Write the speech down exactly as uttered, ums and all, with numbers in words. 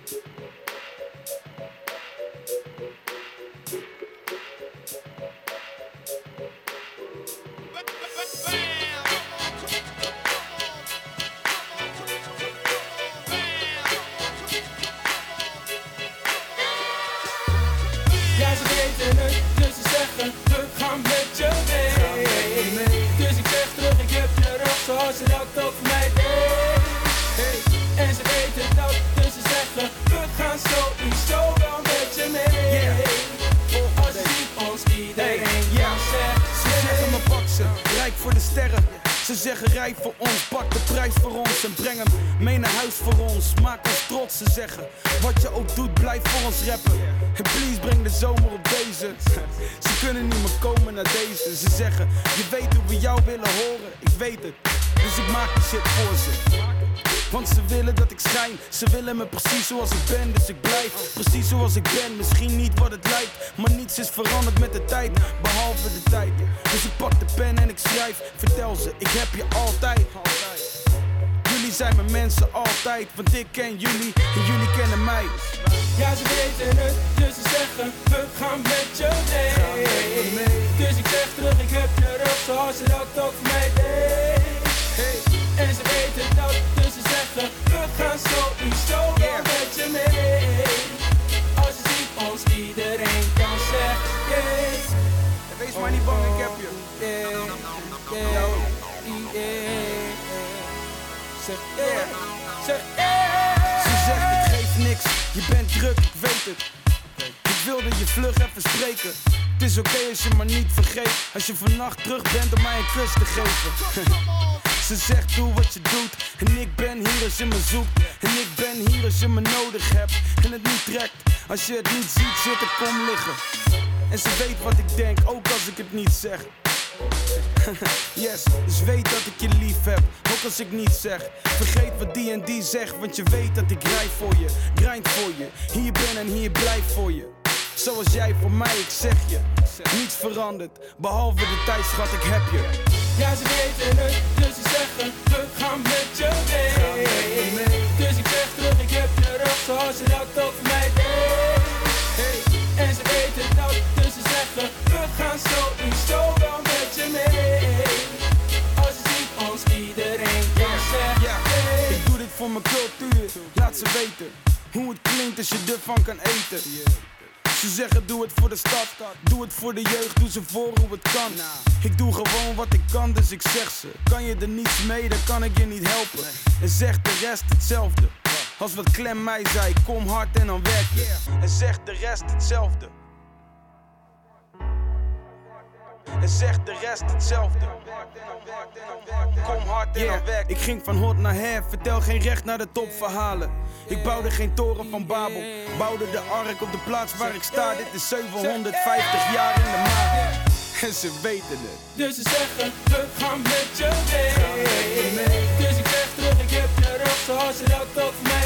Ja, ze weten het, dus ze zeggen, we gaan met je mee. Dus ik zeg terug, ik heb je rug, zoals ze dat ook voor mij deed. Hey. En ze weten dat, dus ze zeggen, we gaan sowieso wel met je mee. Als je ziet ons, iedereen kan zeggen. Ze zeggen me pak ze, rijk voor de sterren. Ze zeggen rij voor ons, pak de prijs voor ons en breng hem mee naar huis voor ons. Maak ons trots, ze zeggen, wat je ook doet, blijf voor ons rappen. En please breng de zomer op deze. Ze kunnen niet meer komen naar deze. Ze zeggen, je weet hoe we jou willen horen, ik weet het. Dus ik maak die shit voor ze. Want ze willen dat ik schijn, ze willen me precies zoals ik ben. Dus ik blijf precies zoals ik ben, misschien niet wat het lijkt. Maar niets is veranderd met de tijd, behalve de tijd. Dus ik pak de pen en ik schrijf, vertel ze, ik heb je altijd. Jullie zijn mijn mensen altijd, want ik ken jullie en jullie kennen mij. Ja, ze weten het, dus ze zeggen, we gaan met je mee. Dus ik zeg terug, ik heb je rug, zoals ze dat ook voor mij deed. En ze weten dat, dus ze zeggen, we gaan sowieso wel met je mee. Als je ziet ons, iedereen kan zeggen, yeah. Wees maar niet bang, ik heb je. Yeah, yeah, yeah. Zeg yeah, zeg yeah. Ze zegt het geeft niks, je bent druk, ik weet het. Ik wilde je vlug even spreken. Het is oké okay als je maar niet vergeet. Als je vannacht terug bent om mij een kus te geven. Ze zegt doe wat je doet. En ik ben hier als je me zoekt. En ik ben hier als je me nodig hebt. En het niet trekt. Als je het niet ziet zitten, kom liggen. En ze weet wat ik denk, ook als ik het niet zeg. Yes, dus weet dat ik je lief heb, ook als ik niet zeg. Vergeet wat die en die zegt, want je weet dat ik rij voor je. Grind voor je, hier ben en hier blijf voor je. Zoals jij voor mij, ik zeg je. Niets verandert, behalve de tijd, schat, ik heb je. Ja, ze weten het, dus ze zeggen, we gaan met je mee. Dus ik zeg terug, ik heb je rug, zoals ze dat ook voor mij deed. En ze weten dat, dus ze zeggen, we gaan sowieso wel met je mee. Als je ziet ons, iedereen kan zeggen, hey. Ik doe dit voor mijn cultuur, laat ze weten hoe het klinkt als je ervan kan eten. Ze zeggen doe het voor de stad, doe het voor de jeugd, doe ze voor hoe het kan. Ik doe gewoon wat ik kan, dus ik zeg ze, kan je er niets mee, dan kan ik je niet helpen. En zegt de rest hetzelfde, als wat Clem mij zei, kom hard en dan werk je. En zegt de rest hetzelfde. En zegt de rest hetzelfde. Kom hard en dan werk je. Ik ging van hot naar her, vertel geen recht naar de topverhalen. Ik bouwde geen toren van Babel, bouwde de ark op de plaats waar ik sta. Dit is zevenhonderdvijftig jaar in de maand. En ze weten het. Dus ze zeggen, we gaan met je mee. Dus ik zeg terug, ik heb je rug, zoals ze dat ook voor mij